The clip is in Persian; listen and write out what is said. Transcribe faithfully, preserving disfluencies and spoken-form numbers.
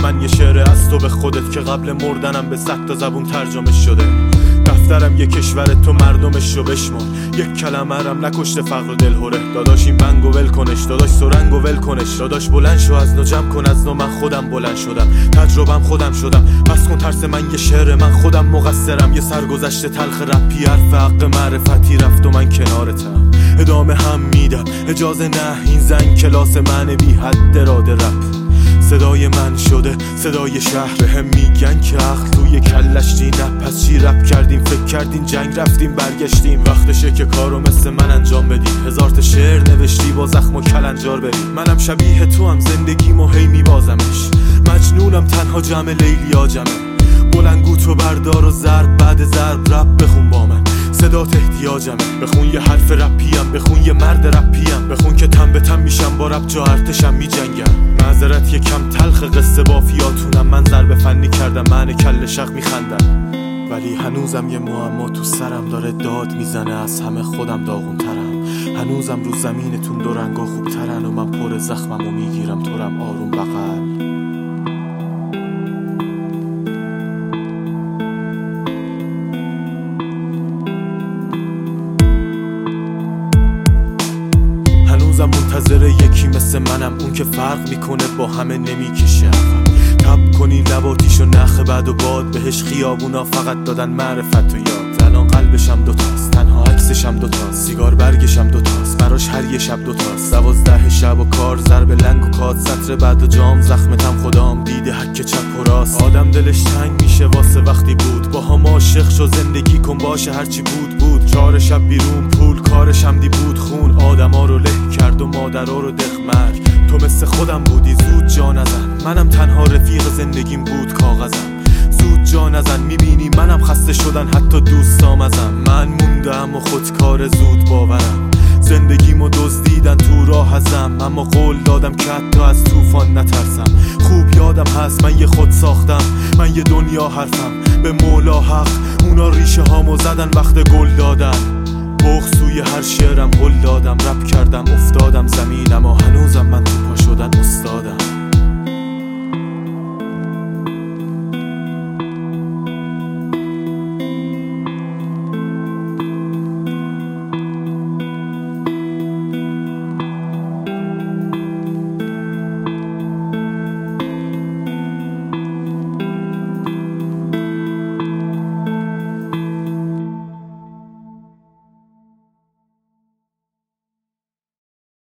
من یه شعر از تو به خودت که قبل مردنم به صد تا زبون ترجمه شده. دفترم یه کشور تو مردمش رو بشمار، یک کلمه رم نکشته فقر و دلهوره. داداش این بنگو ول کنش، داداش سرنگو ول کنش، داداش بلند شو از نو جمع کن از نو. من خودم بلند شدم، تجربم خودم شدم، پس کن ترس من یه شعر، من خودم مقصرم. یه سرگذشت تلخ رپی حرف حق معرفتی رفت و من کنارتم، ادامه هم میدم. اجازه نه این زن کلاس من بی حد اراده رپ صدای من شده، صدای شهر. هم میگن که عقل توی کلش دی، نه پس چی رپ کردیم، فکر کردیم جنگ رفتیم برگشتیم. وقتشه که کارو مثل من انجام بدیم، هزار تا شعر نوشتی با زخم و کلنجار بریم. منم شبیه تو هم زندگیمو هی میبازمش، مجنونم تنها جمع لیلیا جمع. بلنگو تو بردار و ضرب بعد ضرب رپ بخون با من، صدات احتیاجمه. بخون یه حرف رپیم، بخون یه مرد رپیم، بخون که تن به تن میشم با رپ، جا ارتشم میجنگم. معذرت یه کم تلخ قصه بافیاتونم، من ضرب فنی کردم من کل شق میخندم. ولی هنوزم یه معما تو سرم داره داد میزنه، از همه خودم داغون ترم. هنوزم رو زمینتون دو رنگا خوب ترن و من پر زخمم و میگیرم تورم آروم بغل. هنوزم منتظر یکی مثل منم، اون که فرق میکنه با همه نمیکشه. تب کنی لباتیشو نخ بعد و باد بهش خیابونا فقط دادن معرفت و یاد. الان قلبشم دوتاست، تنها عکسشم دوتاست، سیگار برگشم دوتاست، براش هر یه شب دوتاست. دوازده شب و کار، ضرب لنگ و کات، سطر بعد و جام، زخمتم خدام دیده حک چپ و راست. آدم دلش تنگ میشه واسه وقتی بود با هم عاشق شو، زندگی کن باشه هرچی بود بود. چهار شب بیرون پول، کارش هم دی بود خون، آدما رو له کرد و مادرها رو دخمرگ. تو مثل خودم بودی زود جا نزن، منم تنها رفیق زندگیم بود کاغذم. زود جا نزن، میبینی منم خسته شدن حتی دوستام ازم. من موندم و خودکار زود باورم، زندگیمو دزدیدن تو راه ازم. اما قول دادم که حتی از طوفان نترسم. خوب یادم هست من یه خود ساختم، من یه دنیا حرفم به مولا حق. اونا ریشه هامو زدن وقت گل دادن، بغض توی هر شعرم هل دادم. رپ کردم افتادم زمینم و هنوزم من تو پا شدن استادم.